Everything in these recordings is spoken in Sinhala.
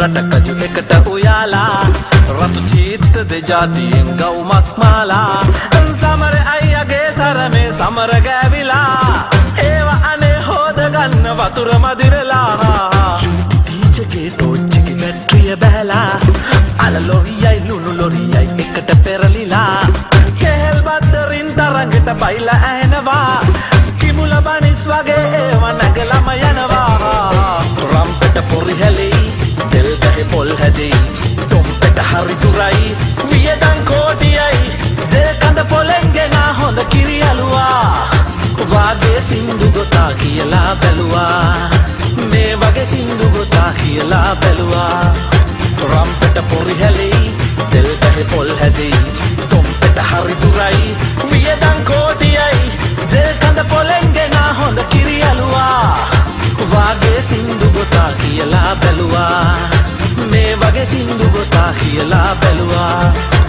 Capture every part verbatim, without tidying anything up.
රටකජු එකට උයාලා රතු චීත්ත දෙජාතියෙන් ගවුමක් මාලා සමර අයියගේ සරමේ සමර ගෑවිලා ඒව අනේ හොද ගන්න වතුර මදිරලා ටීචගේ ටෝච්චගේ බැටරිය බැලලා අල ලොරියයි ලුණු ලොරියයි එකට පෙරලිලා කෙහෙල් බද්දරින් තරඟට බයිලා ඇහෙනවා කිමුල බනිස් වගේ ඒව නැගලම යනවා රම්පෙට පොරි හැලෙයි තෙල් ගහේ පොල් හැදෙයි තොම්පෙට හරි දුරයි වියදම් කෝටියයි දෙල් කඳ පොලෙන් ගෙනා හොඳ කිරි අලුවා වාගේ සින්දු ගොතා කියලා බැලුවා මේ වගේ සින්දු ගොතා කියලා බැලුවා රම්පෙට පොරි හැලෙයි තෙල් ගහේ පොල් හැදෙයි තොම්පෙට හරි දුරයි වියදම් කෝටියයි දෙල් කඳ පොලෙන් ගෙනා හොඳ කිරි අලුවා වාගේ සින්දු ගොතා කියලා බැලුවා මේ වගේ සින්දු ගොතා කියලා බැලුවා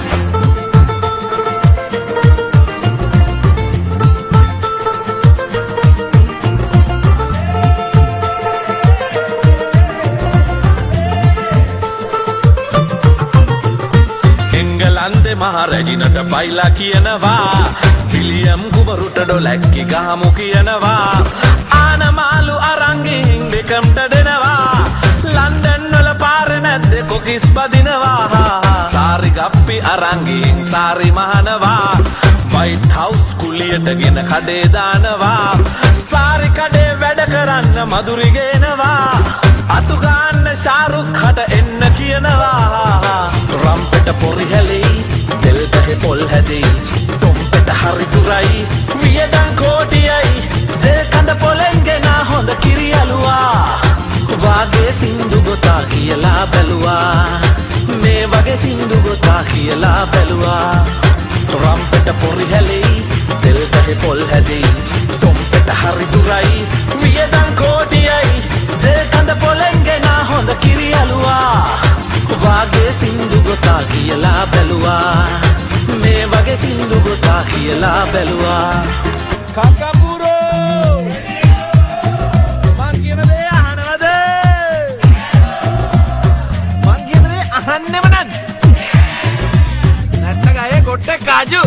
එංගලන්තේ මහරජිනට බයිලා කියනවා විලියම් කුමරුට ඩොලැක්කි ගහමු කියනවා ආනමාලු අරංගින් දෙකම්ට දෙනවා ලන්ඩන් වල පාර නැද්දේ කොකිස් බදිනවා සාරි ගප්පි අරංගින් සාරි මහනවා වයිට් හවුස් කුලියට ගෙන කඩේ දානවා සාරි කඩේ වැඩ කරන්න මදුරි ගේනවා අතු ගන්න ශාරුක් හට එන්න කියනවා රම්පෙට පොරි හැලෙයි තෙල් ගහේ පොල් හැදෙයි තොම්පෙට හරි දුරයි වියදම් කෝටියයි දෙල් කඳ පොලෙන් ගෙනා හොඳ කිරි අලුවා වාගේ සින්දු ගොතා කියලා බැලුවා මේ වගේ සින්දු ගොතා කියලා බැලුවා රම්පෙට පොරි හැලෙයි තෙල් ගහේ පොල් හැදෙයි තොම්පෙට හරි දුරයි වියදම් කෝටියයි දෙල් කඳ පොලෙන් ගෙනා හොඳ කිරි අලුවා වාගේ සින්දු ගොතා කියලා බැලුවා මේ වගේ සින්දු ගොතා කියලා බැලුවා කක්කපුරෝ මං කියන දේ අහනවද මං කියන දේ අහන්නෙම නැද්ද නැත්නම් ගහේ ගොට්ටේ කාජු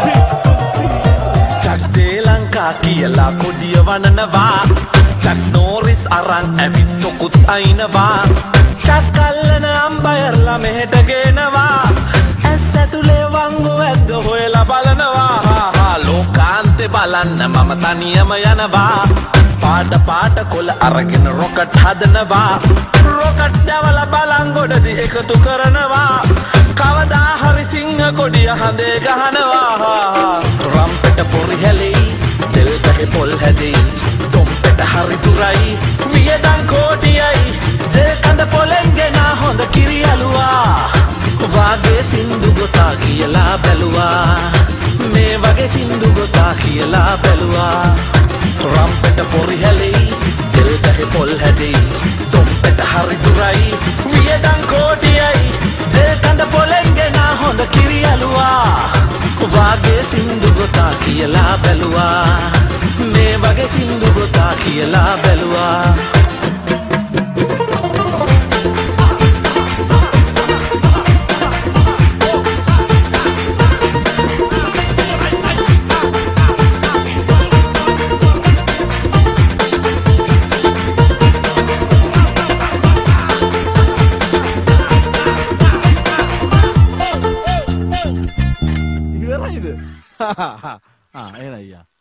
චක් දේ ලංකා කියලා කොඩිය වනනවා චක් නෝරිස් අරන් ඇවිත් තොකුත් අයිනවා චක් අල්ලන අම්බයර්ලා මෙහෙට ගේනවා ඇස් ඇතුලේ වංගු ඇද්ද හොයලා බලනවා ලෝකාන්තේ බලන්න මම තනියම යනවා පාට පාට කොළ අරගෙන රොකට් හදනවා රොකට් දැවලා බලංගොඩදී එකතු කරනවා කවදා හරි සිංහ කොඩිය හඳේ ගහනවා රම්පෙට පොරි හැලෙයි තෙල් ගහේ පොල් හැදෙයි තොම්පෙට හරි දුරයි වියදම් කෝටියයි දෙල් කඳ පොලෙන් ගෙනා හොඳ කිරි අලුවා වාගේ සින්දු ගොතා කියලා බැලුවා මේ වගේ සින්දු ගොතා කියලා බැලුවා රම්පෙට පොරි හැලෙයි තෙල් ගහේ පොල් හැදෙයි තොම්පෙට හරි දුරයි වියදම් කෝටියයි දෙල් කඳ පොලෙන් ගෙනා හොඳ කිරි අලුවා වාගේ සින්දු ගොතා කියලා බැලුවා මේ වගේ සින්දු ගොතා කියලා බැලුවා Ha ha ha. Ah, era ya.